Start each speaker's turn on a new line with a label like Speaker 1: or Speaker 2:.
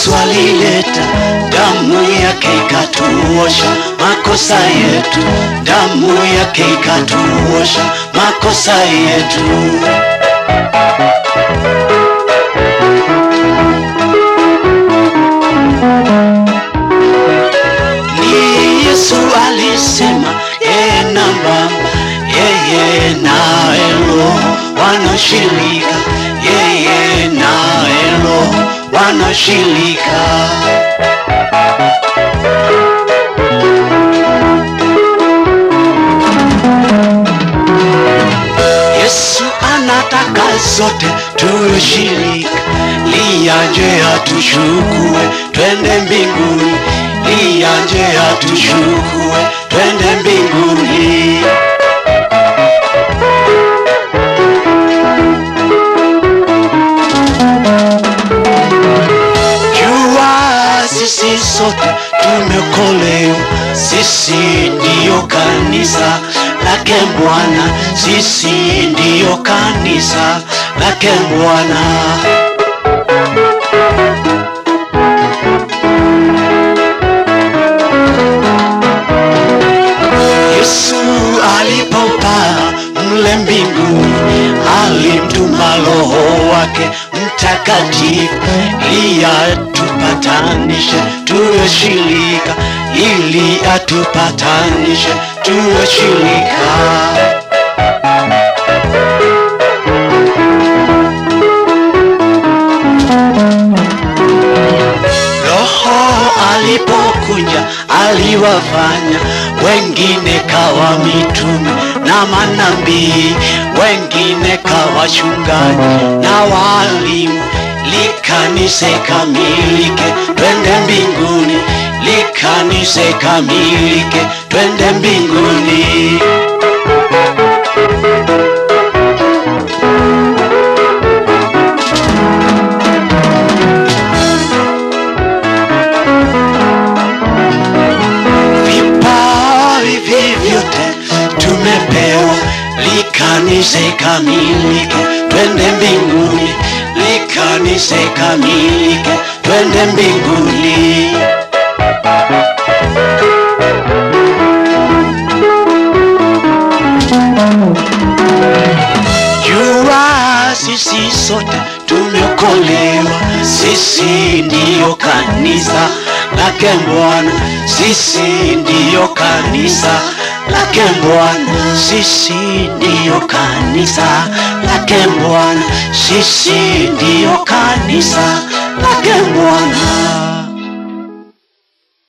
Speaker 1: Yesu alileta damu yake ikatuosha makosa yetu, damu yake ikatuosha makosa yetu. Ni Yesu alisema yeye na Roho wanashirika, yeye na Roho wanashirika. Yesu anataka zote tushirika, liaje atuchukue twende mbinguni, liaje atuchukue twende mbinguni. Sisi sote tumeokolewa, sisi ndiyo kanisa lake Bwana, sisi ndiyo kanisa lake Bwana. Yesu alipopaa mle mbinguni, alimtuma Roho wake Mtakatifu ili atupatanishe tuwe shirika, ili atupatanishe tuwe shirika. Roho alipokuja aliwafanya wengine kawa mitume na manabii, wengine kawa wachungaji na walimu, likanise kamilike twende mbinguni, likanise kamilike twende mbinguni. Vipawa vyote tumepewa, likanise kamilike twende mbinguni, likanise kamilike twende mbinguni. Jua sisi sote tumeokolewa, sisi ndiyo kanisa lake Bwana, sisi ndiyo kanisa lake Bwana, sisi ndiyo kanisa lake Bwana, sisi ndiyo kanisa lake Bwana.